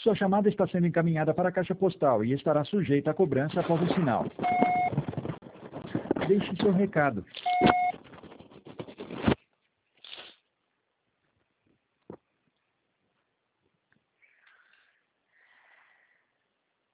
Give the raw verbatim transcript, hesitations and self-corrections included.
Sua chamada está sendo encaminhada para a caixa postal e estará sujeita a cobrança após o sinal. Deixe seu recado.